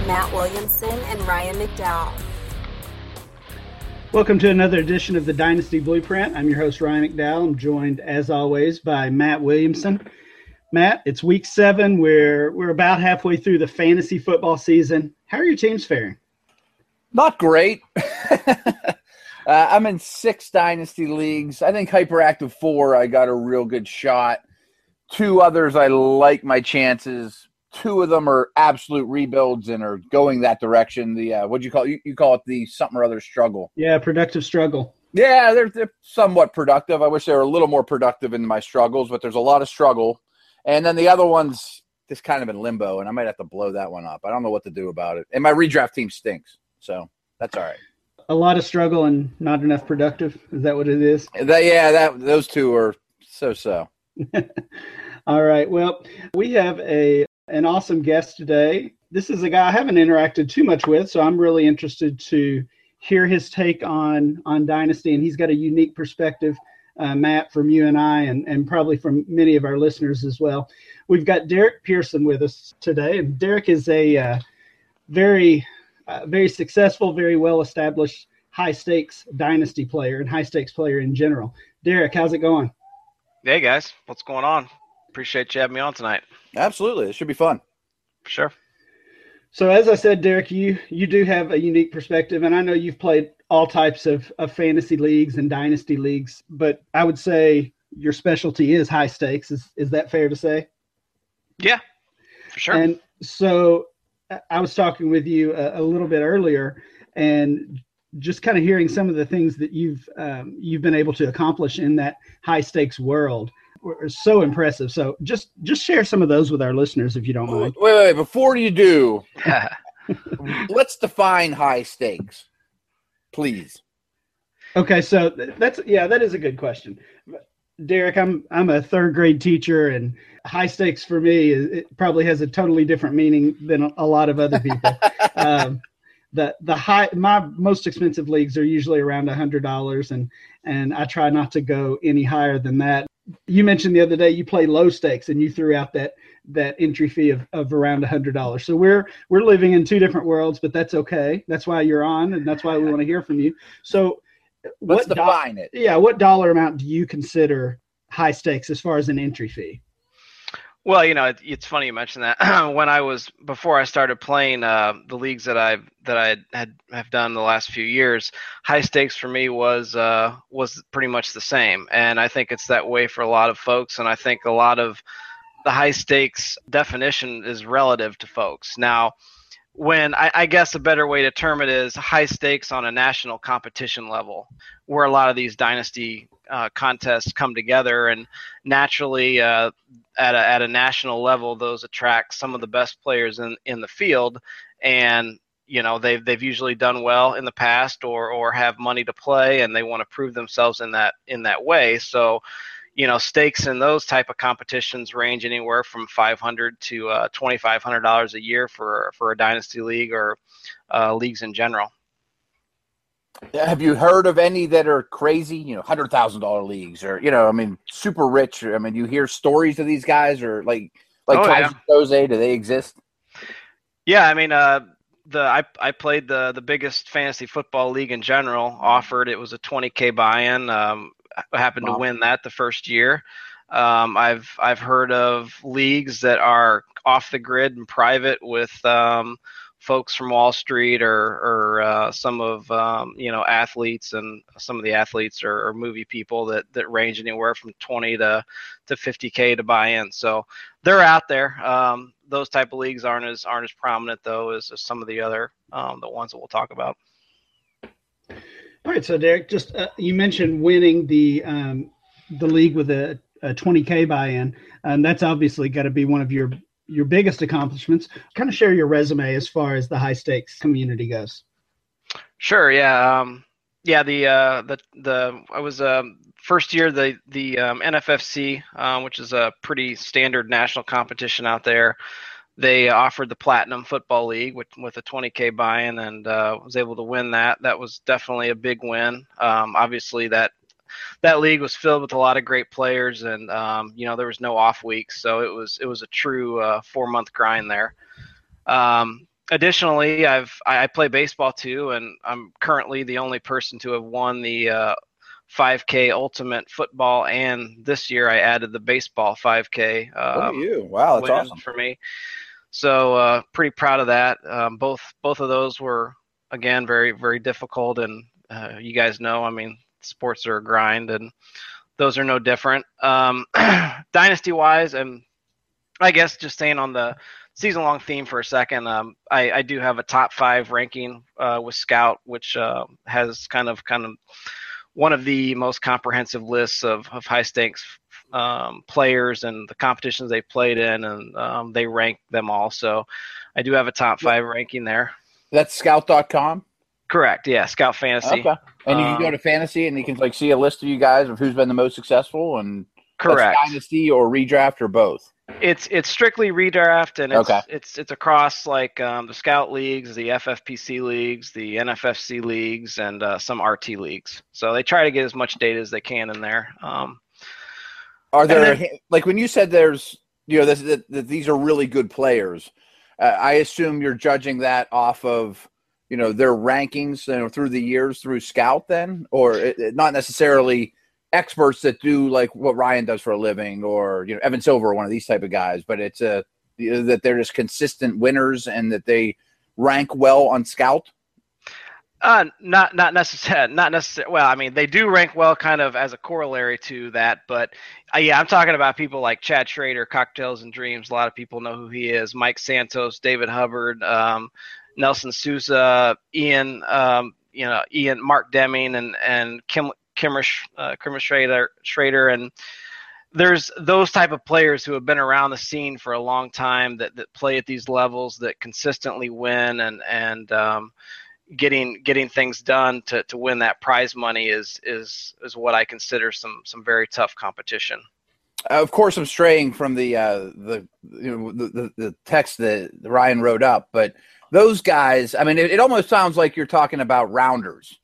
Matt Williamson and Ryan McDowell. Welcome to another edition of the Dynasty Blueprint. I'm your host, Ryan McDowell. I'm joined, as always, by Matt Williamson. Matt, it's week 7. We're about halfway through the fantasy football season. How are your teams faring? Not great. I'm in 6 Dynasty leagues. I think Hyperactive 4, I got a real good shot. 2 others, I like my chances. 2 of them are absolute rebuilds and are going that direction. The what'd you call it? You call it the something or other struggle. Yeah, productive struggle. Yeah, they're somewhat productive. I wish they were a little more productive in my struggles, but there's a lot of struggle. And then the other one's just kind of in limbo, and I might have to blow that one up. I don't know what to do about it. And my redraft team stinks, so that's all right. A lot of struggle and not enough productive. Is that what it is? Those 2 are so. All right. Well, we have an awesome guest today. This is a guy I haven't interacted too much with, so I'm really interested to hear his take on Dynasty, and he's got a unique perspective, Matt, from you and I, and probably from many of our listeners as well. We've got Derek Pearson with us today, and Derek is a very successful, very well-established high-stakes Dynasty player and high-stakes player in general. Derek, how's it going? Hey, guys. What's going on? Appreciate you having me on tonight. Absolutely. It should be fun. Sure. So as I said, Derek, you do have a unique perspective, and I know you've played all types of fantasy leagues and dynasty leagues, but I would say your specialty is high stakes. Is that fair to say? Yeah, for sure. And so I was talking with you a little bit earlier, and just kind of hearing some of the things that you've been able to accomplish in that high stakes world were so impressive. So just share some of those with our listeners, if you don't mind. Wait. Before you do, let's define high stakes, please. Okay, so that is a good question. Derek, I'm a 3rd grade teacher, and high stakes for me, it probably has a totally different meaning than a lot of other people. My most expensive leagues are usually around $100, and I try not to go any higher than that. You mentioned the other day you play low stakes, and you threw out that entry fee of around $100. So we're living in 2 different worlds, but that's okay. That's why you're on, and that's why we want to hear from you. So let's define it. Yeah, what dollar amount do you consider high stakes as far as an entry fee? Well, it's funny you mentioned that. Before I started playing the leagues that I have done the last few years, high stakes for me was pretty much the same, and I think it's that way for a lot of folks. And I think a lot of the high stakes definition is relative to folks. Now, when I guess a better way to term it is high stakes on a national competition level, where a lot of these dynasty contests come together, and naturally at a national level, those attract some of the best players in the field, and they've usually done well in the past or have money to play, and they want to prove themselves in that way. So stakes in those type of competitions range anywhere from $500 to $2,500 a year for a dynasty league or leagues in general. Have you heard of any that are crazy, $100,000 leagues or, super rich? You hear stories of these guys or like Jose, do they exist? Yeah. I played the biggest fantasy football league in general offered. It was a $20K buy-in. I happened to win that the first year. I've heard of leagues that are off the grid and private with folks from Wall Street or some of athletes, and some of the athletes are movie people that range anywhere from 20 to 50K to buy in. So they're out there. Those type of leagues aren't as prominent though as some of the other the ones that we'll talk about. All right, so Derek, just you mentioned winning the league with a 20K buy-in, and that's obviously got to be one of your biggest accomplishments. Kind of share your resume as far as the high stakes community goes. Sure. Yeah. I was first year the NFFC, which is a pretty standard national competition out there. They offered the Platinum Football League with a 20K buy-in, and was able to win that. That was definitely a big win. Obviously, that league was filled with a lot of great players, and there was no off weeks, so it was a true 4-month grind there. additionally, I play baseball too, and I'm currently the only person to have won the 5K Ultimate Football, and this year I added the baseball 5K. Look at you! Wow, that's awesome for me. So pretty proud of that. Both of those were, again, very, very difficult, and you guys know, I mean, sports are a grind, and those are no different. Dynasty wise, and I guess just staying on the season long theme for a second, I do have a top 5 ranking with Scout, which has kind of one of the most comprehensive lists of high stakes players and the competitions they played in, and they rank them all. So I do have a top 5 ranking there. That's scout.com? Correct. Yeah. Scout Fantasy. Okay. And you can go to Fantasy and you can see a list of you guys of who's been the most successful, and correct. Dynasty or redraft or both. It's strictly redraft, and it's across the Scout leagues, the FFPC leagues, the NFFC leagues, and some RT leagues. So they try to get as much data as they can in there. Are there when you said there's that these are really good players? I assume you're judging that off of their rankings through the years through Scout, then, or not necessarily experts that do like what Ryan does for a living, or Evan Silver, one of these type of guys, but it's that they're just consistent winners and that they rank well on Scout. Not necessarily. Well, I mean, they do rank well, kind of as a corollary to that. But yeah, I'm talking about people like Chad Schrader, Cocktails and Dreams. A lot of people know who he is. Mike Santos, David Hubbard, Nelson Sousa, Ian, Mark Deming, and Kimmer Schrader, and there's those type of players who have been around the scene for a long time that play at these levels, that consistently win, and getting things done to win that prize money is what I consider some very tough competition. Of course, I'm straying from the text that Ryan wrote up, but those guys, I mean, it almost sounds like you're talking about rounders,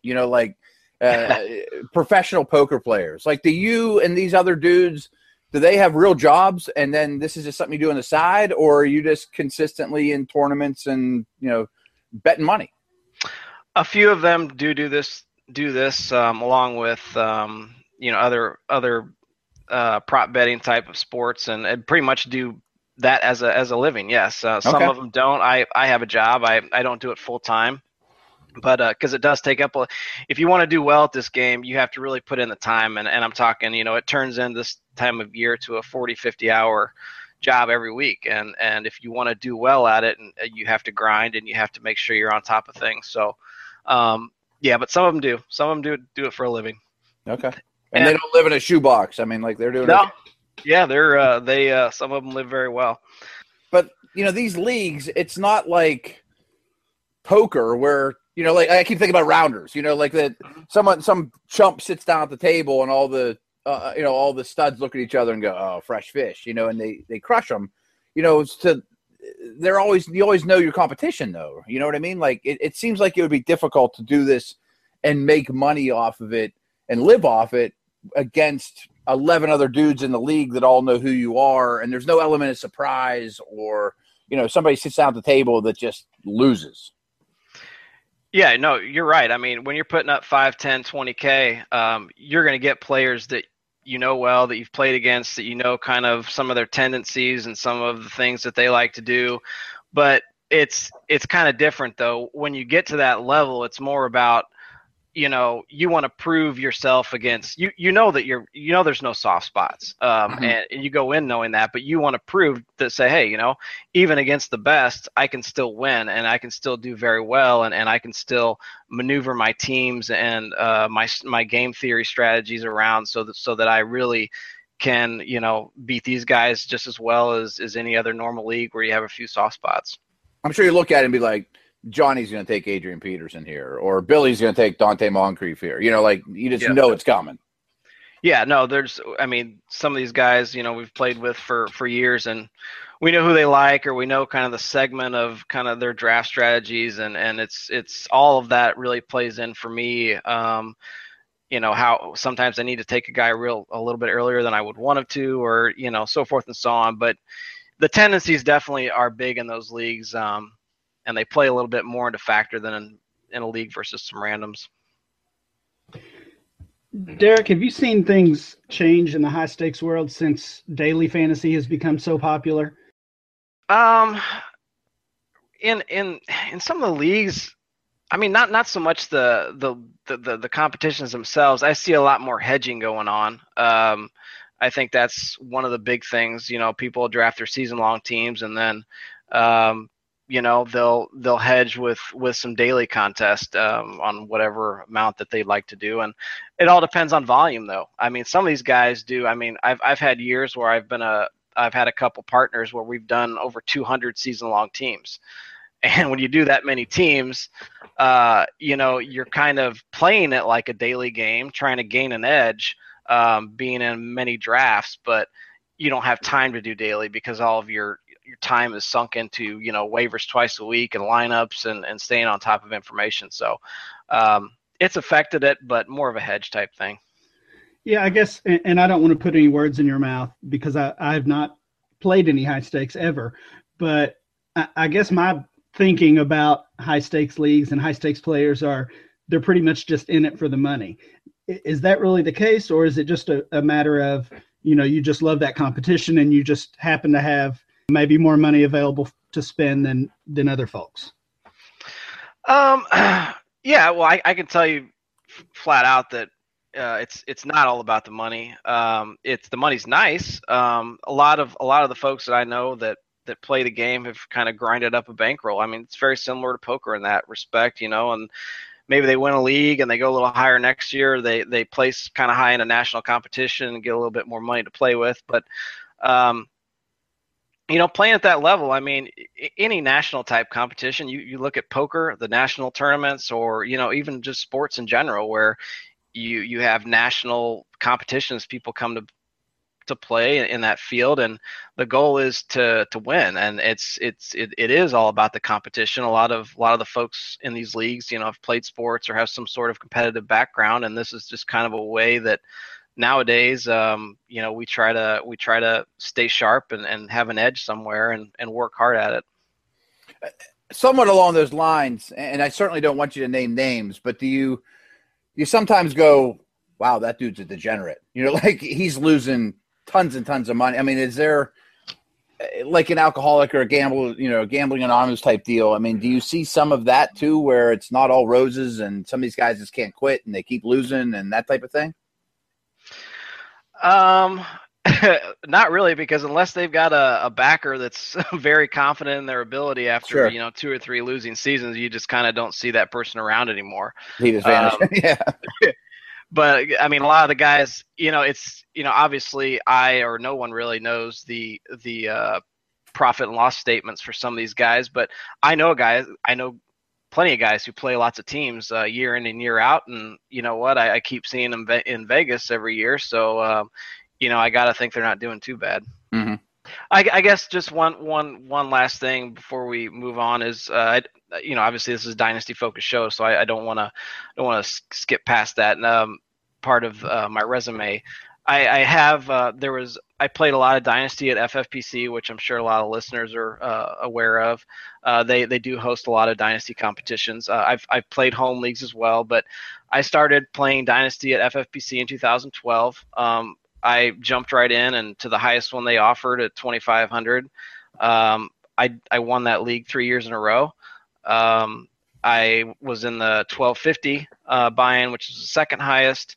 professional poker players. Like, do you and these other dudes, do they have real jobs, and then this is just something you do on the side, or are you just consistently in tournaments and betting money? A few of them do this along with other prop betting type of sports, and pretty much do that as a living. Yes, some of them don't. I have a job. I don't do it full time, but because it does take up if you want to do well at this game, you have to really put in the time, and I'm talking, it turns in this time of year to a 40-50 hour job every week, and if you want to do well at it, and you have to grind, and you have to make sure you're on top of things. So yeah, but some of them do it for a living. Okay. And they don't live in a shoebox. I mean, like, they're doing no. Yeah, they some of them live very well. But these leagues, it's not like poker where like I keep thinking about rounders. Like that some chump sits down at the table and all the all the studs look at each other and go, "Oh, fresh fish," and they crush them. You always know your competition, though. You know what I mean? Like it seems like it would be difficult to do this and make money off of it and live off it against 11 other dudes in the league that all know who you are, and there's no element of surprise, or somebody sits down at the table that just loses. Yeah, no, you're right. I mean, when you're putting up 5, 10, 20K, you're going to get players that well, that you've played against, that kind of some of their tendencies and some of the things that they like to do. But it's kind of different, though. When you get to that level, it's more about you want to prove yourself against that there's no soft spots, and you go in knowing that, but you want to prove that, say, hey, even against the best, I can still win, and I can still do very well, and I can still maneuver my teams and my game theory strategies around so that I really can beat these guys just as well as any other normal league where you have a few soft spots. I'm sure you look at it and be like, Johnny's going to take Adrian Peterson here, or Billy's going to take Dante Moncrief here. You just know it's coming. Yeah, no, some of these guys, we've played with for years, and we know who they like, or we know kind of the segment of kind of their draft strategies, and it's all of that really plays in for me. How sometimes I need to take a guy a little bit earlier than I would want him to, or, so forth and so on. But the tendencies definitely are big in those leagues. and they play a little bit more into factor than in a league versus some randoms. Derek, have you seen things change in the high stakes world since daily fantasy has become so popular? In some of the leagues, I mean, not so much the competitions themselves. I see a lot more hedging going on. I think that's one of the big things. You know, people draft their season-long teams, and then they'll hedge with some daily contest on whatever amount that they'd like to do, and it all depends on volume, though. I mean, some of these guys do. I mean, I've had years where I've had a couple partners where we've done over 200 season-long teams. And when you do that many teams, you're kind of playing it like a daily game, trying to gain an edge, being in many drafts, but you don't have time to do daily because all of your time is sunk into, waivers twice a week and lineups and staying on top of information. So it's affected it, but more of a hedge type thing. Yeah, I guess, and I don't want to put any words in your mouth because I have not played any high stakes ever, but I guess my thinking about high stakes leagues and high stakes players they're pretty much just in it for the money. Is that really the case, or is it just a matter of, you just love that competition and you just happen to have maybe more money available to spend than other folks? Yeah, well, I can tell you flat out that it's not all about the money. It's the money's nice. A lot of the folks that I know that play the game have kind of grinded up a bankroll. I mean, it's very similar to poker in that respect, and maybe they win a league and they go a little higher next year. They place kind of high in a national competition and get a little bit more money to play with. But, playing at that level, I mean, any national type competition, you look at poker, the national tournaments, or, even just sports in general, where you have national competitions, people come to play in that field, and the goal is to win, and it is all about the competition. A lot of the folks in these leagues, have played sports or have some sort of competitive background, and this is just kind of a way that nowadays we try to stay sharp and have an edge somewhere and work hard at it. Somewhat along those lines, and I certainly don't want you to name names, but do you sometimes go, wow, that dude's a degenerate, like he's losing tons and tons of money? I mean, is there like an alcoholic or a gambling anonymous type deal? I mean, do you see some of that too, where it's not all roses and some of these guys just can't quit and they keep losing and that type of thing? Not really, because unless they've got a backer that's very confident in their ability after, sure, 2 or 3 losing seasons, you just kind of don't see that person around anymore. He just vanished. Yeah. But I mean, a lot of the guys, it's, obviously no one really knows the profit and loss statements for some of these guys, but I know plenty of guys who play lots of teams year in and year out. And you know what, I keep seeing them in Vegas every year. So, I got to think they're not doing too bad. Mm-hmm. I guess just one last thing before we move on is, obviously this is a dynasty focused show, so I don't want to skip past that part of my resume. I played a lot of dynasty at FFPC, which I'm sure a lot of listeners are aware of. They do host a lot of dynasty competitions. I've played home leagues as well, but I started playing dynasty at FFPC in 2012. I jumped right in and to the highest one they offered at 2,500. I won that league 3 years in a row. I was in the 1,250 buy-in, which is the second highest.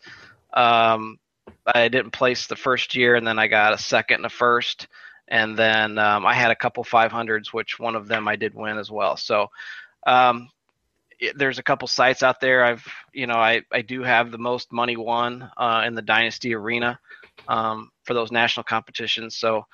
I didn't place the first year, and then I got a second and a first, and then I had a couple 500s, which one of them I did win as well. So there's a couple sites out there. I do have the most money won in the dynasty arena for those national competitions. So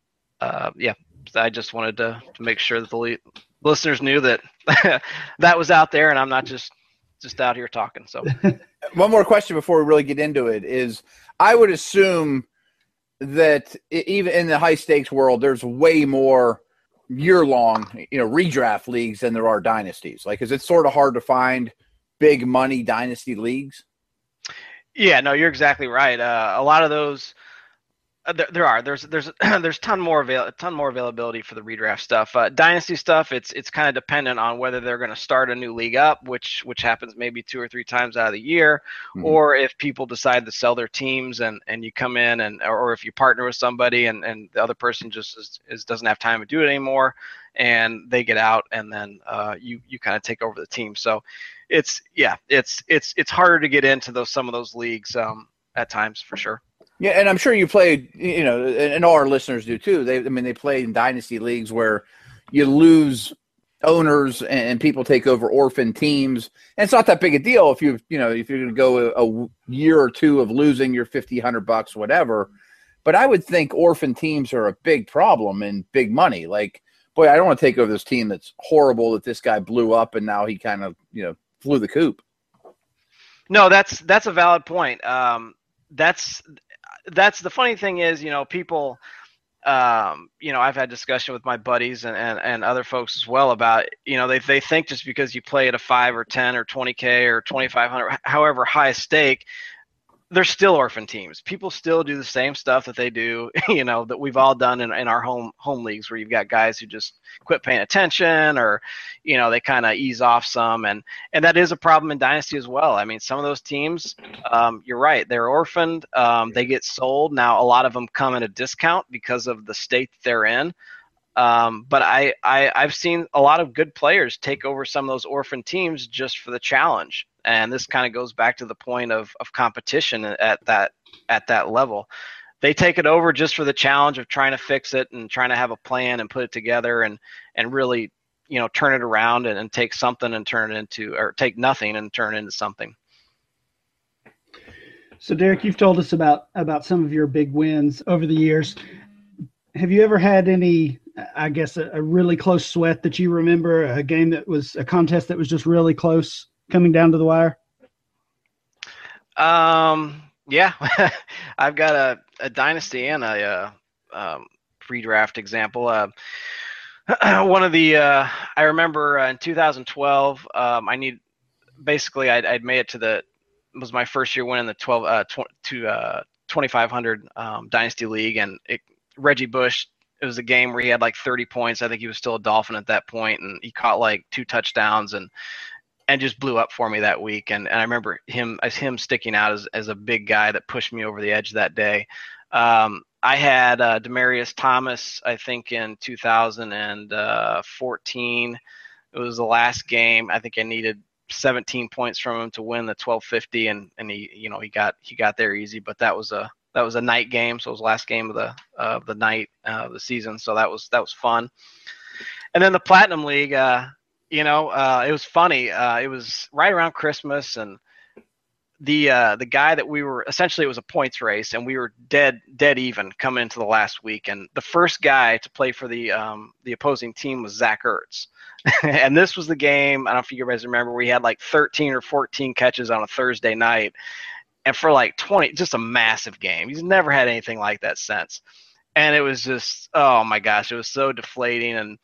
I just wanted to make sure that the listeners knew that that was out there, and I'm not just out here talking. So one more question before we really get into it is, I would assume that even in the high stakes world, there's way more year-long, redraft leagues than there are dynasties. Like, is it sort of hard to find big money dynasty leagues? Yeah, no, you're exactly right. A lot of those There are. There's ton more availability for the redraft stuff. Dynasty stuff, it's kind of dependent on whether they're going to start a new league up, which happens maybe 2 or 3 times out of the year, or if people decide to sell their teams and you come in or if you partner with somebody and the other person just doesn't have time to do it anymore, and they get out, and then you kind of take over the team. So it's harder to get into some of those leagues at times for sure. Yeah, and I'm sure you played, and all our listeners do too. They play in dynasty leagues where you lose owners and people take over orphan teams, and it's not that big a deal if you're going to go a year or two of losing your $50, $100, whatever. But I would think orphan teams are a big problem and big money. Like, boy, I don't want to take over this team that's horrible that this guy blew up and now he kind of flew the coop. No, that's a valid point. That's the funny thing is, people, I've had discussion with my buddies and other folks as well about, they think just because you play at a 5 or 10 or 20K or 2,500, however high stake, they're still orphan teams. People still do the same stuff that they do, that we've all done in our home leagues, where you've got guys who just quit paying attention, or, they kind of ease off some. And that is a problem in Dynasty as well. I mean, some of those teams, you're right, they're orphaned. They get sold. Now, a lot of them come at a discount because of the state that they're in. But I've seen a lot of good players take over some of those orphan teams just for the challenge. And this kind of goes back to the point of competition at that level. They take it over just for the challenge of trying to fix it and trying to have a plan and put it together and really, turn it around and take something and turn it into, or take nothing and turn it into something. So Derek, you've told us about some of your big wins over the years. Have you ever had any, I guess, a really close sweat that you remember, a contest that was just really close coming down to the wire? Yeah, I've got a dynasty and a pre-draft example. One of the I remember in 2012, I'd made it to it was my first year winning the 2,500 dynasty league, and Reggie Bush. It was a game where he had like 30 points. I think he was still a Dolphin at that point, and he caught like 2 touchdowns and just blew up for me that week. And I remember him sticking out as a big guy that pushed me over the edge that day. I had Demaryius Thomas, I think, in 2014. It was the last game. I think I needed 17 points from him to win the 1250, and he got there easy. But that was a night game, so it was the last game of the night of the season. So that was fun. And then the Platinum League, it was funny. It was right around Christmas, and the guy that we were, essentially it was a points race, and we were dead even coming into the last week. And the first guy to play for the opposing team was Zach Ertz. And this was the game, I don't know if you guys remember, where he had like 13 or 14 catches on a Thursday night. And for like 20, just a massive game. He's never had anything like that since. And it was just, oh my gosh, it was so deflating. And,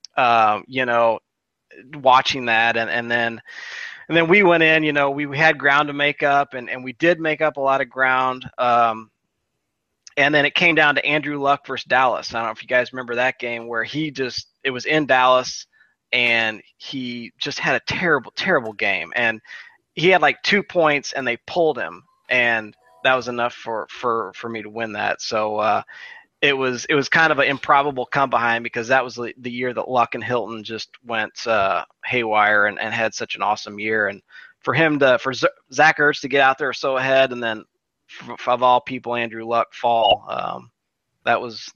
watching that. And then we went in, we had ground to make up, and we did make up a lot of ground. And then it came down to Andrew Luck versus Dallas. I don't know if you guys remember that game where it was in Dallas, and he just had a terrible, terrible game. And he had like 2 points, and they pulled him, and that was enough for me to win that. So it was kind of an improbable come behind, because that was the year that Luck and Hilton just went haywire and had such an awesome year. And for Zach Ertz to get out there so ahead, and then of all people, Andrew Luck fall, that was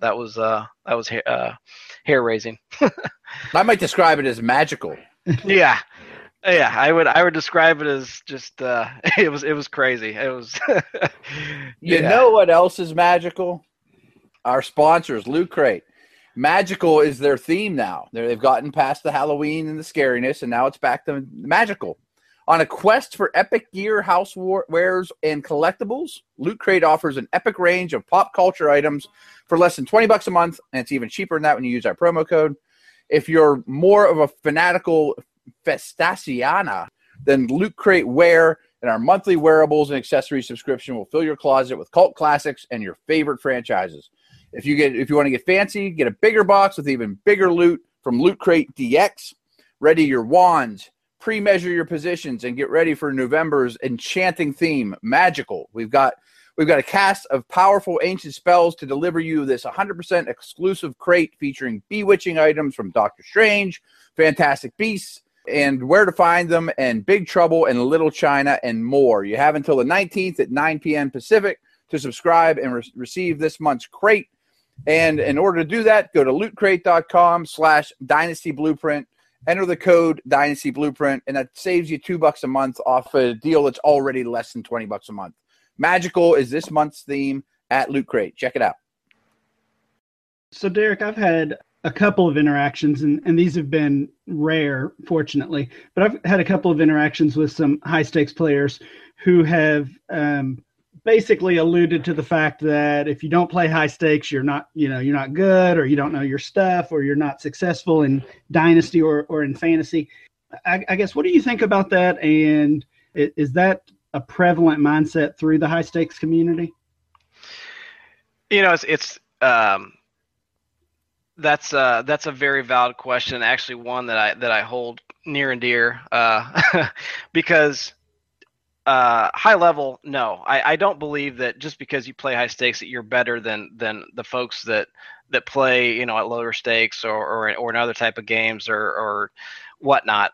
hair raising. I might describe it as magical. Yeah, I would describe it as just it was crazy. It was. You know what else is magical? Our sponsors, Loot Crate. Magical is their theme now. They've gotten past the Halloween and the scariness, and now it's back to magical. On a quest for epic gear, housewares, and collectibles, Loot Crate offers an epic range of pop culture items for less than $20 a month, and it's even cheaper than that when you use our promo code. If you're more of a fanatical Festasiana, then Loot Crate wear And our monthly wearables and accessories subscription will fill your closet with cult classics and your favorite franchises. If you want to get fancy, get a bigger box with even bigger loot from Loot Crate DX. Ready your wands, pre-measure your positions, and get ready for November's enchanting theme, magical. We've got a cast of powerful ancient spells to deliver you this 100% exclusive crate featuring bewitching items from Doctor Strange, Fantastic Beasts, and Where to Find Them, and Big Trouble and Little China, and more. You have until the 19th at 9 p.m. Pacific to subscribe and receive this month's crate. And in order to do that, go to lootcrate.com/Dynasty Blueprint. Enter the code Dynasty Blueprint, and that saves you $2 a month off a deal that's already less than $20 a month. Magical is this month's theme at Loot Crate. Check it out. So, Derek, I've had a couple of interactions, and these have been rare, fortunately, but I've had a couple of interactions with some high-stakes players who have basically alluded to the fact that if you don't play high stakes, you're not good, or you don't know your stuff, or you're not successful in Dynasty or in fantasy. I guess, what do you think about that? And is that a prevalent mindset through the high stakes community? That's a very valid question. Actually, one that I hold near and dear, because high level, no, I don't believe that just because you play high stakes that you're better than the folks that play at lower stakes or in other type of games or whatnot.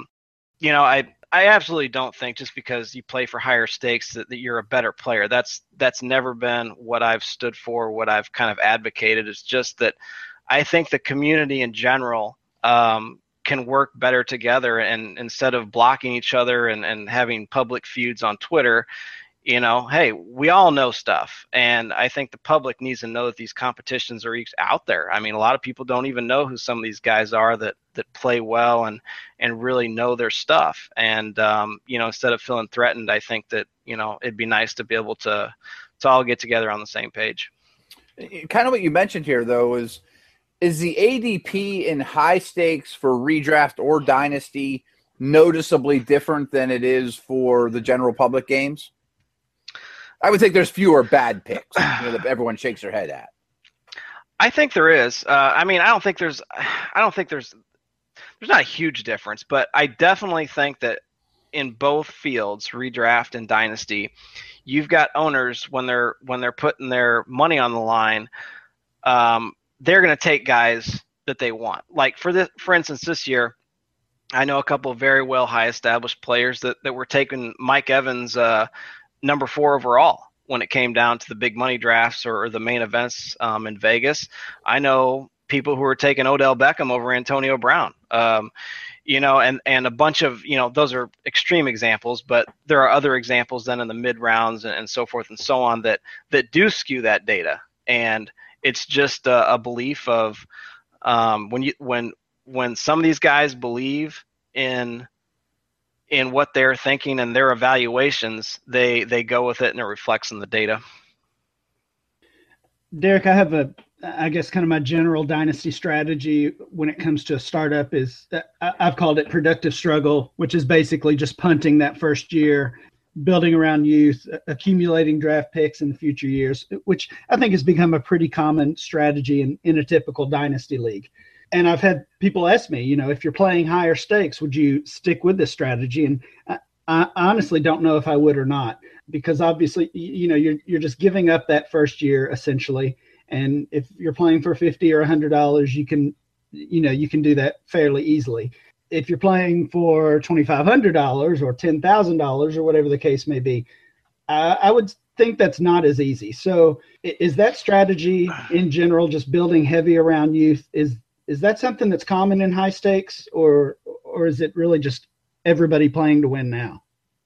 I absolutely don't think just because you play for higher stakes that you're a better player. That's never been what I've stood for, what I've kind of advocated. It's just that I think the community in general can work better together, and instead of blocking each other and having public feuds on Twitter, hey, we all know stuff, and I think the public needs to know that these competitions are out there. I mean, a lot of people don't even know who some of these guys are that play well and really know their stuff. And instead of feeling threatened, I think that it'd be nice to be able to all get together on the same page. Kind of what you mentioned here, though, is the ADP in high stakes for redraft or dynasty noticeably different than it is for the general public games? I would think there's fewer bad picks that everyone shakes their head at. I think there is. I don't think there's not a huge difference, but I definitely think that in both fields, redraft and dynasty, you've got owners when they're putting their money on the line, they're going to take guys that they want. Like for instance, this year, I know a couple of very well high established players that were taking Mike Evans number 4 overall when it came down to the big money drafts or the main events in Vegas. I know people who are taking Odell Beckham over Antonio Brown. And a bunch of, those are extreme examples, but there are other examples then in the mid rounds and so forth and so on that do skew that data. And it's just a belief of when some of these guys believe in what they're thinking and their evaluations, they go with it and it reflects in the data. Derek, I have I guess kind of my general dynasty strategy when it comes to a startup is I've called it productive struggle, which is basically just punting that first year, building around youth, accumulating draft picks in the future years, which I think has become a pretty common strategy in a typical dynasty league. And I've had people ask me, if you're playing higher stakes, would you stick with this strategy? And I honestly don't know if I would or not, because obviously, you're just giving up that first year essentially. And if you're playing for $50 or $100, you can do that fairly easily. If you're playing for $2,500 or $10,000 or whatever the case may be, I would think that's not as easy. So is that strategy in general, just building heavy around youth, is that something that's common in high stakes, or is it really just everybody playing to win now?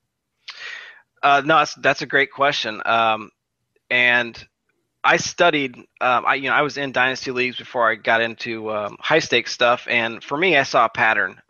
No, that's a great question. And I studied, I was in dynasty leagues before I got into high stakes stuff. And for me, I saw a pattern.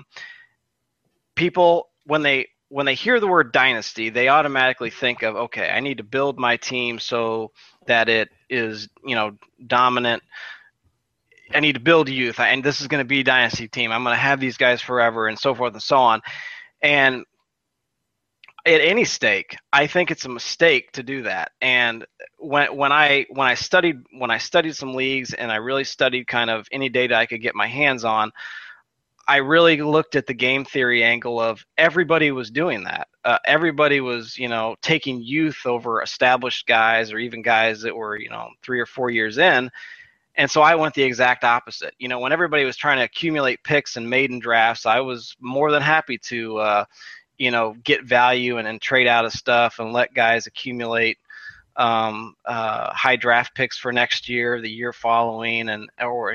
People, when they hear the word dynasty, they automatically think of, okay, I need to build my team so that it is, dominant. I need to build youth, and this is going to be a dynasty team. I'm going to have these guys forever, and so forth and so on. And at any stake, I think it's a mistake to do that. And when I studied some leagues and I really studied kind of any data I could get my hands on, I really looked at the game theory angle of everybody was doing that. Everybody was, taking youth over established guys or even guys that were, 3 or 4 years in. And so I went the exact opposite. When everybody was trying to accumulate picks and maiden drafts, I was more than happy to, get value and trade out of stuff and let guys accumulate high draft picks for next year, the year following, and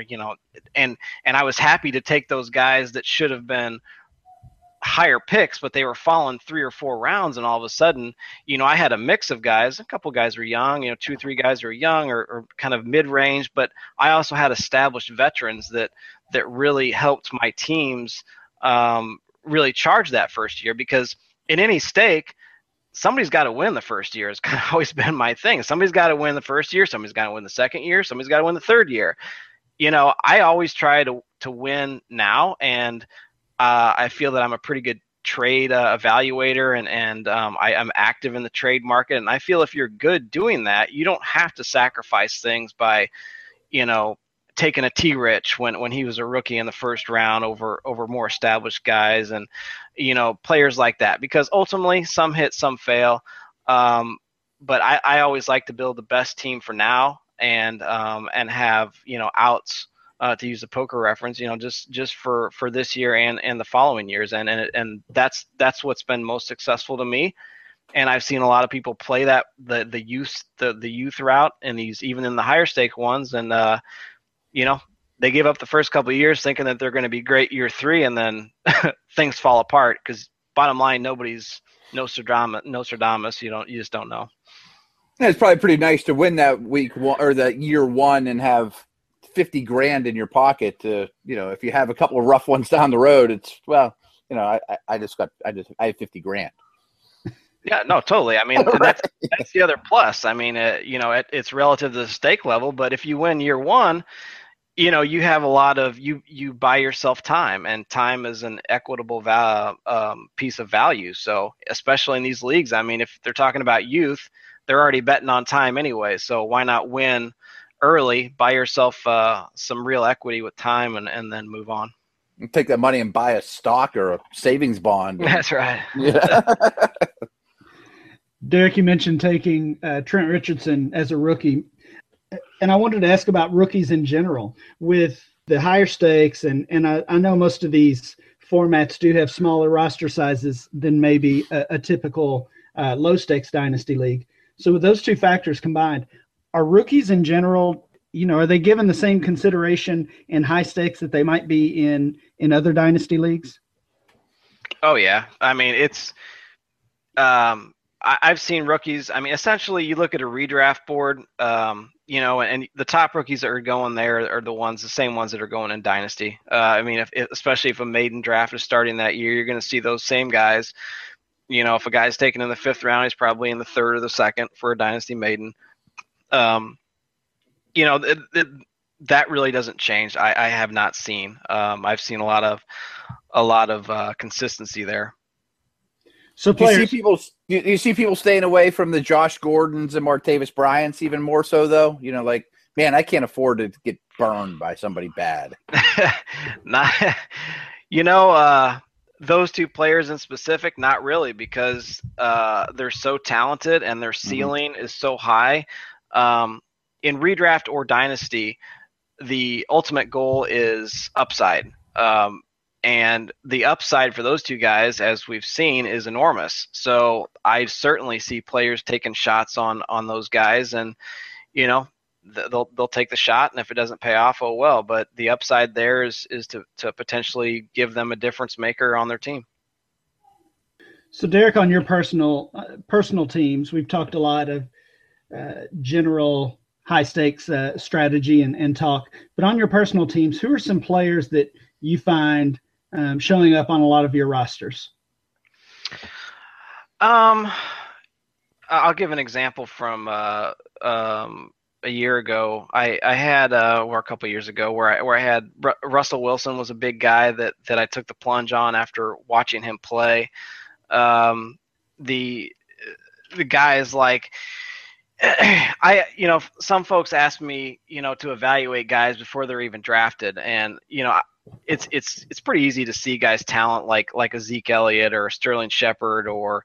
I was happy to take those guys that should have been higher picks, but they were falling 3 or 4 rounds, and all of a sudden, I had a mix of guys. A couple guys were young, 2 or 3 guys were young or kind of mid-range, but I also had established veterans that really helped my teams really charge that first year, because in any stake, somebody's got to win the first year. It's kind of always been my thing. Somebody's got to win the first year. Somebody's got to win the second year. Somebody's got to win the third year. I always try to win now, and I feel that I'm a pretty good trade evaluator, and I'm active in the trade market. And I feel if you're good doing that, you don't have to sacrifice things by, taking a T-Rich when he was a rookie in the first round over more established guys and, players like that, because ultimately some hit, some fail. But I always like to build the best team for now and have, outs, to use a poker reference, just for this year and the following years. And that's what's been most successful to me. And I've seen a lot of people play that the youth route in these, even in the higher stake ones. And, they give up the first couple of years thinking that they're going to be great year 3, and then things fall apart, because bottom line, nobody's Nostradamus. You just don't know. Yeah, it's probably pretty nice to win that week 1 or that year 1 and have $50,000 in your pocket to, if you have a couple of rough ones down the road, it's, I have $50,000. Yeah, no, totally. I mean, Right. that's the other plus. I mean, it's relative to the stake level, but if you win year 1, you have a lot of, you buy yourself time, and time is an equitable piece of value. So especially in these leagues, I mean, if they're talking about youth, they're already betting on time anyway. So why not win early, buy yourself some real equity with time, and then move on. Take that money and buy a stock or a savings bond. That's right. Yeah. Derek, you mentioned taking Trent Richardson as a rookie. And I wanted to ask about rookies in general with the higher stakes. And I know most of these formats do have smaller roster sizes than maybe a typical low stakes dynasty league. So with those two factors combined, are rookies in general, are they given the same consideration in high stakes that they might be in other dynasty leagues? Oh, yeah. I mean, it's I've seen rookies. I mean, essentially, you look at a redraft board, and the top rookies that are going there are the same ones that are going in Dynasty. I mean, especially if a maiden draft is starting that year, you're going to see those same guys. If a guy's taken in the 5th round, he's probably in the 3rd or the 2nd for a Dynasty maiden. That really doesn't change. I have not seen. I've seen a lot of consistency there. So players, you see people staying away from the Josh Gordons and Martavis Bryants even more so, though. Man, I can't afford to get burned by somebody bad. Those two players in specific, not really, because they're so talented and their ceiling is so high. In redraft or dynasty, the ultimate goal is upside. And the upside for those two guys, as we've seen, is enormous. So I certainly see players taking shots on those guys, and they'll take the shot, and if it doesn't pay off, oh well. But the upside there is to potentially give them a difference maker on their team. So Derek, on your personal teams, we've talked a lot of general high stakes strategy and talk, but on your personal teams, who are some players that you find showing up on a lot of your rosters? I'll give an example from a year ago. I had or a couple of years ago where I had Russell Wilson was a big guy that I took the plunge on after watching him play. the guys like some folks ask me, to evaluate guys before they're even drafted, and it's pretty easy to see guys' talent like a Zeke Elliott or a Sterling Shepard or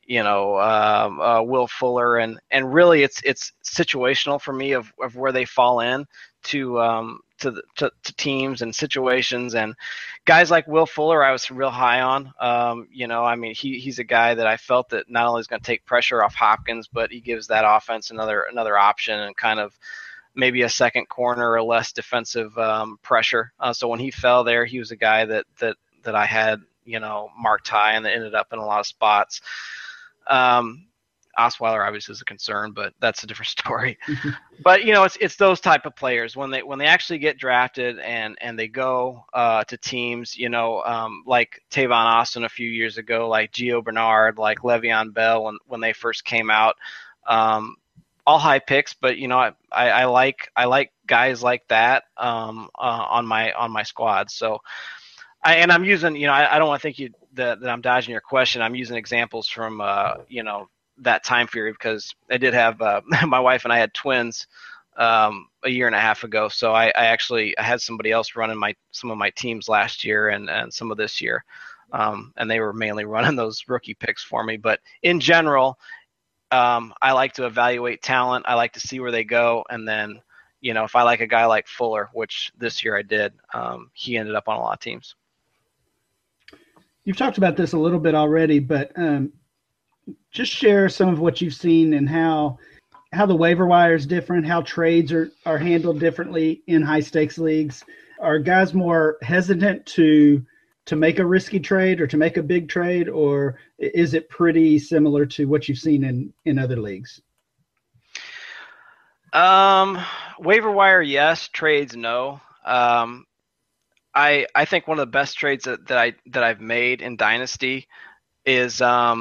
Will Fuller, and really it's situational for me of where they fall in to teams and situations. And guys like Will Fuller, I was real high on. He's a guy that I felt that not only is going to take pressure off Hopkins, but he gives that offense another option and kind of maybe a second corner or less defensive pressure. So when he fell there, he was a guy that I had marked high and that ended up in a lot of spots. Osweiler obviously is a concern, but that's a different story. But it's those type of players when they actually get drafted and they go to teams, like Tavon Austin a few years ago, like Gio Bernard, like Le'Veon Bell when they first came out. All high picks, but I like guys like that on my squad. So I'm using, I don't want to think that I'm dodging your question. I'm using examples from that time period because I did have my wife and I had twins a year and a half ago. So I had somebody else running some of my teams last year and some of this year, and they were mainly running those rookie picks for me. But in general, I like to evaluate talent. I like to see where they go, and then if I like a guy like Fuller, which this year I did, he ended up on a lot of teams. You've talked about this a little bit already, but just share some of what you've seen and how the waiver wire is different, how trades are handled differently in high stakes leagues. Are guys more hesitant to make a risky trade or to make a big trade, or is it pretty similar to what you've seen in other leagues? Waiver wire, yes. Trades, no. I think one of the best trades that I've made in Dynasty is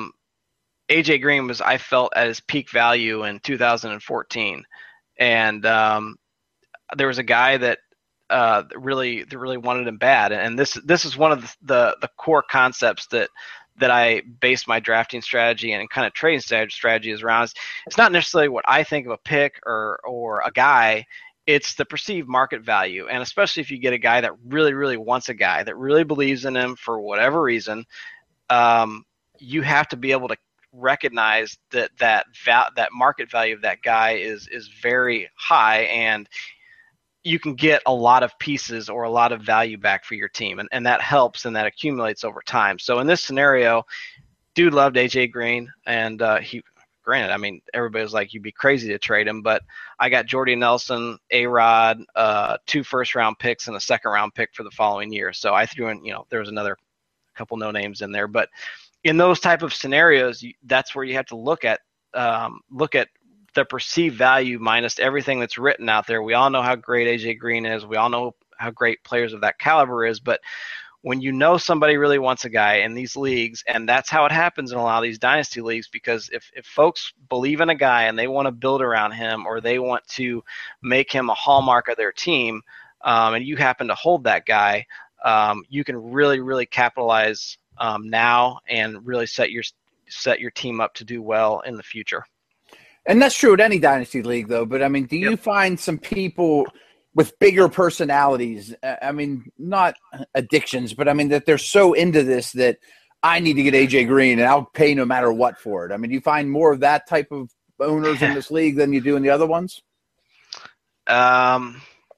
AJ Green I felt at his peak value in 2014, and there was a guy that really wanted him bad, and this is one of the core concepts that I based my drafting strategy and kind of trading strategy is around. It's not necessarily what I think of a pick or a guy. It's the perceived market value, and especially if you get a guy that really, really wants a guy that really believes in him for whatever reason, you have to be able to recognize that market value of that guy is very high, and you can get a lot of pieces or a lot of value back for your team, and that helps and that accumulates over time. So in this scenario, dude loved AJ Green, and granted, I mean, everybody was like, you'd be crazy to trade him, but I got Jordy Nelson, A-Rod, 2 first-round picks, and a second-round pick for the following year. So I threw in, there was another couple no names in there. But in those type of scenarios, that's where you have to look at the perceived value minus everything that's written out there. We all know how great AJ Green is. We all know how great players of that caliber is, but when somebody really wants a guy in these leagues, and that's how it happens in a lot of these dynasty leagues, because if folks believe in a guy and they want to build around him or they want to make him a hallmark of their team, and you happen to hold that guy, you can really, really capitalize now and really set your team up to do well in the future. And that's true at any dynasty league, though. But, I mean, do you find some people with bigger personalities, I mean, not addictions, but I mean that they're so into this that I need to get AJ Green and I'll pay no matter what for it? I mean, do you find more of that type of owners in this league than you do in the other ones? There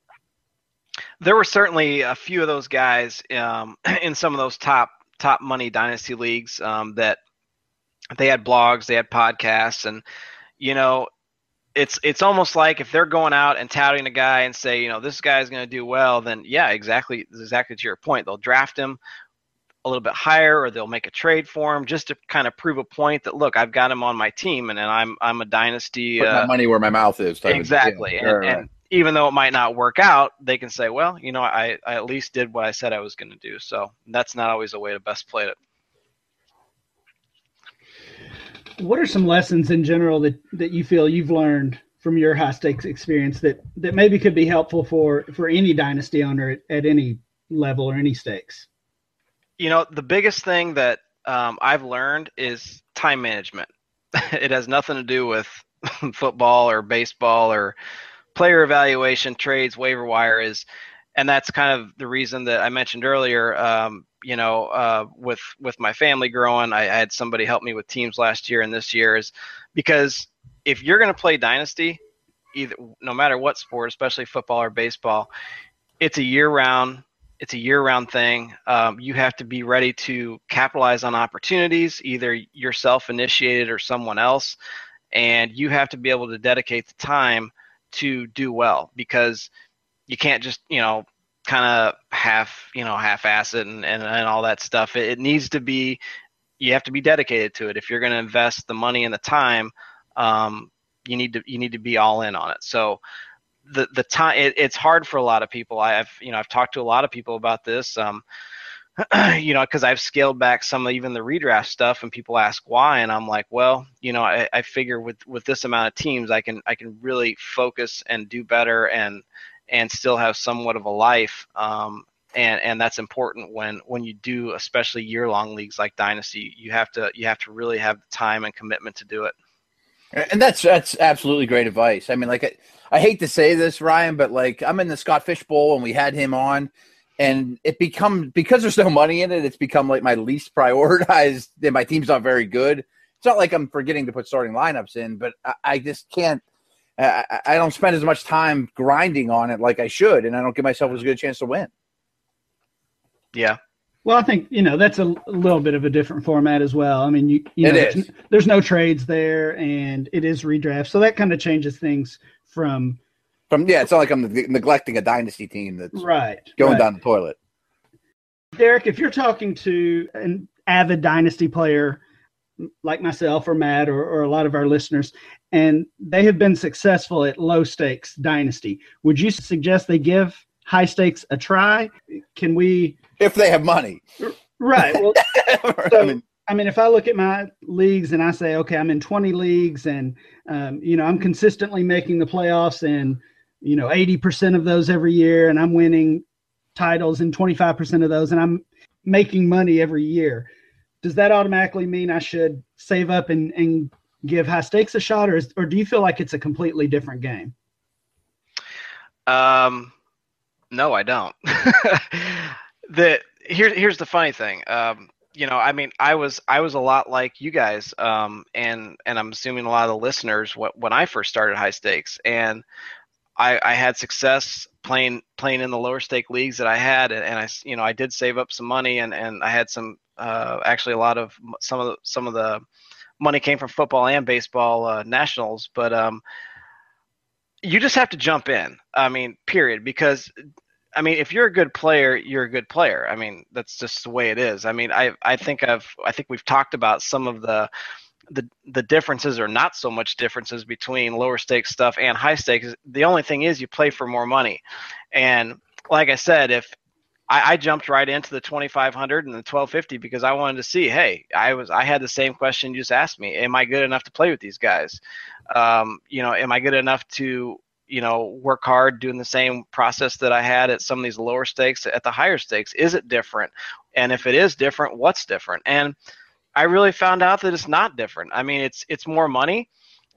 were certainly a few of those guys in some of those top money dynasty leagues that they had blogs, they had podcasts, and it's almost like if they're going out and touting a guy and say, this guy's going to do well, then yeah, exactly to your point. They'll draft him a little bit higher, or they'll make a trade for him just to kind of prove a point that, look, I've got him on my team, and I'm a dynasty. Put my money where my mouth is. Exactly. And even though it might not work out, they can say, well, I at least did what I said I was going to do. So that's not always the way to best play it. What are some lessons in general that you feel you've learned from your high stakes experience that maybe could be helpful for any dynasty owner at any level or any stakes? The biggest thing that I've learned is time management. It has nothing to do with football or baseball or player evaluation, trades, waiver wire and that's kind of the reason that I mentioned earlier. With my family growing, I had somebody help me with teams last year and this year, is because if you're going to play Dynasty, no matter what sport, especially football or baseball, it's a year-round thing. You have to be ready to capitalize on opportunities, either yourself initiated or someone else, and you have to be able to dedicate the time to do well, because you can't just kind of half-ass it and all that stuff. It needs to be, you have to be dedicated to it. If you're going to invest the money and the time, you need to be all in on it. So the time, it's hard for a lot of people. I've talked to a lot of people about this, because I've scaled back some of even the redraft stuff, and people ask why, and I'm like, well, I figure with this amount of teams, I can really focus and do better and still have somewhat of a life. And that's important when you do, especially year-long leagues like Dynasty. You have to really have the time and commitment to do it. And that's absolutely great advice. I mean, like, I hate to say this, Ryan, but like, I'm in the Scott Fish Bowl and we had him on, and because there's no money in it, it's become like my least prioritized, and my team's not very good. It's not like I'm forgetting to put starting lineups in, but I just can't. I don't spend as much time grinding on it like I should, and I don't give myself as good a chance to win. Yeah. Well, I think, that's a little bit of a different format as well. I mean, there's no trades there, and it is redraft. So that kind of changes things from it's not like I'm neglecting a Dynasty team that's going down the toilet. Derek, if you're talking to an avid Dynasty player like myself or Matt or a lot of our listeners, and they have been successful at low stakes Dynasty, would you suggest they give high stakes a try? Can we, if they have money? Right. Well, so, I mean, if I look at my leagues and I say, okay, I'm in 20 leagues and, I'm consistently making the playoffs and, 80% of those every year, and I'm winning titles in 25% of those, and I'm making money every year. Does that automatically mean I should save up and give high stakes a shot, or do you feel like it's a completely different game? No, I don't. Here's the funny thing. I mean, I was a lot like you guys, and I'm assuming a lot of the listeners when I first started high stakes, and I had success playing in the lower stake leagues that I had, and I did save up some money, and I had some actually a lot of some of the money came from football and baseball nationals, but you just have to jump in. I mean, period. Because, I mean, if you're a good player, you're a good player. I mean, that's just the way it is. I mean, I think we've talked about some of the differences, or not so much differences, between lower stakes stuff and high stakes. The only thing is you play for more money. And like I said, if I jumped right into the 2,500 and the 1,250 because I wanted to see, hey, I had the same question you just asked me. Am I good enough to play with these guys? Am I good enough to, work hard doing the same process that I had at some of these lower stakes at the higher stakes? Is it different? And if it is different, what's different? And I really found out that it's not different. I mean, it's more money.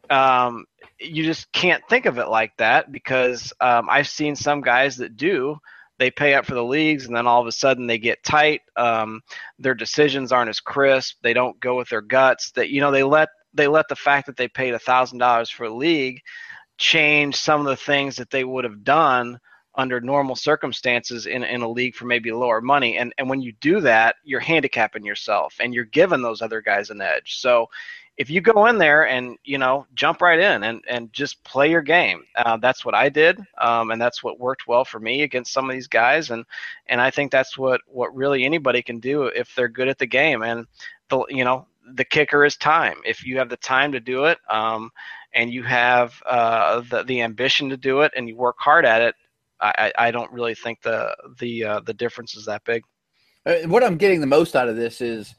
You just can't think of it like that, because I've seen some guys that do. They pay up for the leagues, and then all of a sudden they get tight. Their decisions aren't as crisp. They don't go with their guts. That they let the fact that they paid $1,000 for a league change some of the things that they would have done under normal circumstances in a league for maybe lower money. And when you do that, you're handicapping yourself, and you're giving those other guys an edge. So if you go in there and, jump right in and just play your game, that's what I did. And that's what worked well for me against some of these guys. And I think that's what really anybody can do if they're good at the game. And the kicker is time. If you have the time to do it, and you have the ambition to do it, and you work hard at it, I don't really think the difference is that big. What I'm getting the most out of this is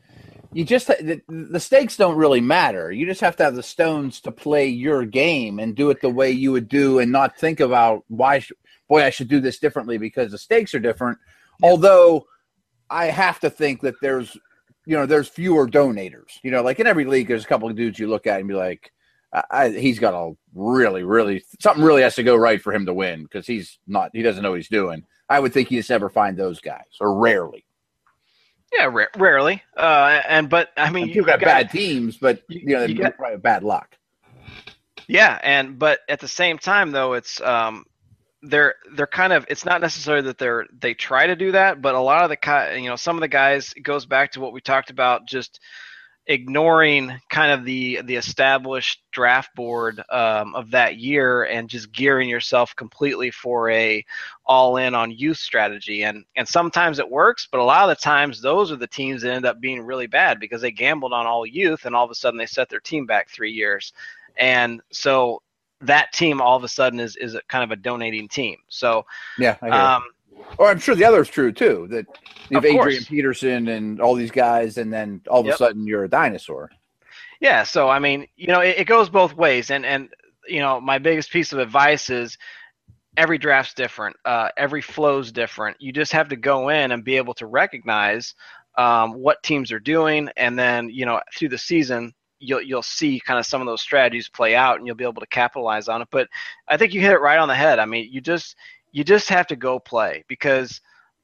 the stakes don't really matter. You just have to have the stones to play your game and do it the way you would do, and not think about I should do this differently because the stakes are different. Yeah. Although I have to think that there's there's fewer donators. Like in every league, there's a couple of dudes you look at and be like, he's got a really something really has to go right for him to win because he doesn't know what he's doing. I would think you just never find those guys, or rarely. Yeah, rarely. But I mean, you've got bad teams, but you probably have bad luck. Yeah, but at the same time, though, it's they're kind of, it's not necessarily that they try to do that, but a lot of the some of the guys, it goes back to what we talked about, just ignoring kind of the established draft board of that year and just gearing yourself completely for a all in on youth strategy. And sometimes it works, but a lot of the times those are the teams that end up being really bad because they gambled on all youth and all of a sudden they set their team back 3 years. And so that team all of a sudden is a kind of a donating team. So yeah, I hear or I'm sure the other is true too, that you have Adrian Peterson and all these guys, and then all of a sudden you're a dinosaur. Yeah. So, I mean, it goes both ways. And my biggest piece of advice is every draft's different. Every flow's different. You just have to go in and be able to recognize what teams are doing. And then, through the season, you'll see kind of some of those strategies play out and you'll be able to capitalize on it. But I think you hit it right on the head. I mean, you just have to go play because,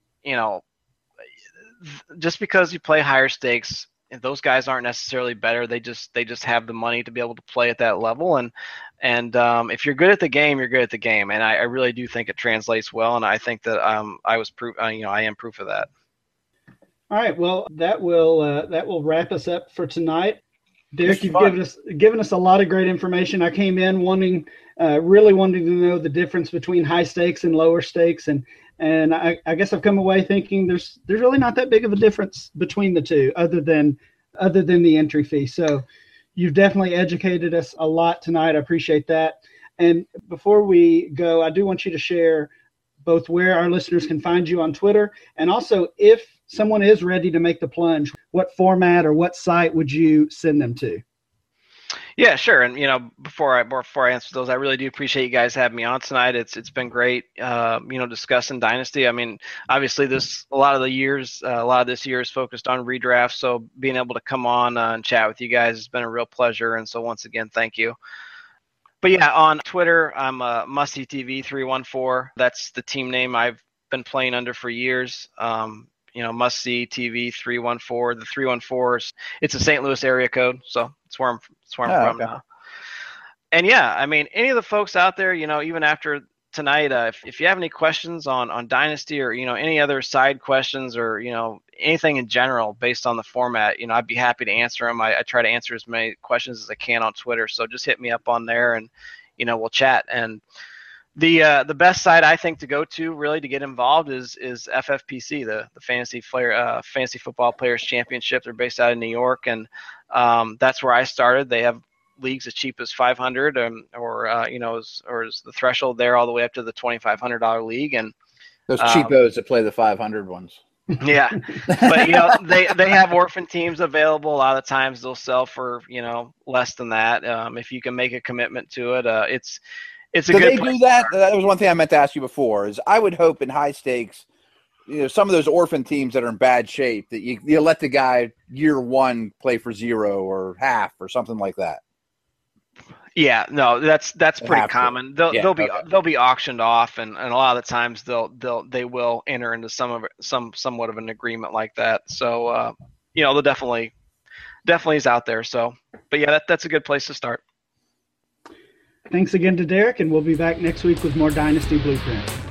just because you play higher stakes, those guys aren't necessarily better. They just have the money to be able to play at that level. And if you're good at the game, you're good at the game. And I really do think it translates well. And I think that I am proof of that. All right. Well, that will wrap us up for tonight. Derek, you've given us a lot of great information. I came in really wanting to know the difference between high stakes and lower stakes, and I guess I've come away thinking there's really not that big of a difference between the two, other than the entry fee. So you've definitely educated us a lot tonight. I appreciate that. And before we go, I do want you to share both where our listeners can find you on Twitter, and also if someone is ready to make the plunge, what format or what site would you send them to? Yeah, sure. And before I answer those, I really do appreciate you guys having me on tonight. It's been great, discussing Dynasty. I mean, obviously a lot of this year is focused on redraft. So being able to come on and chat with you guys has been a real pleasure. And so once again, thank you. But yeah, on Twitter, I'm MustSeeTV314. That's the team name I've been playing under for years. Must See TV 314. The 314 it's a St. Louis area code, so it's where I'm from okay. now. And yeah, I mean, any of the folks out there, even after tonight, if you have any questions on Dynasty or any other side questions or anything in general based on the format, I'd be happy to answer them. I try to answer as many questions as I can on Twitter, so just hit me up on there and we'll chat. And the best site I think to go to really to get involved is FFPC, the Fantasy Football Players Championship. They're based out of New York, and that's where I started. They have leagues as cheap as $500, or is the threshold there all the way up to the $2,500 league. And those cheapos that play the 500 ones. Yeah, but they have orphan teams available. A lot of the times they'll sell for less than that. If you can make a commitment to it, it's a good. Do they do that? That was one thing I meant to ask you before. Is I would hope in high stakes, some of those orphan teams that are in bad shape, that you let the guy year one play for zero or half or something like that. Yeah, no, that's pretty common. They'll be auctioned off, and a lot of the times they will enter into somewhat of an agreement like that. So they'll definitely is out there. So, but yeah, that's a good place to start. Thanks again to Derek, and we'll be back next week with more Dynasty Blueprint.